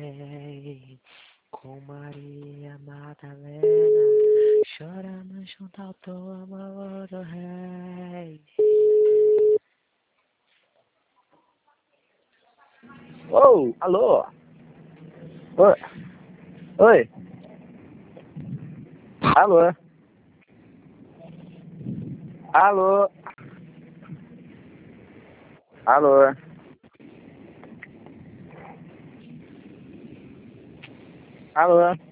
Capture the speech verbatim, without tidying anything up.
Ei, com Maria Madalena, chorando junto ao teu amor do rei. Ô, alô? Oi? Oi? Alô? Alô? Alô? Alô?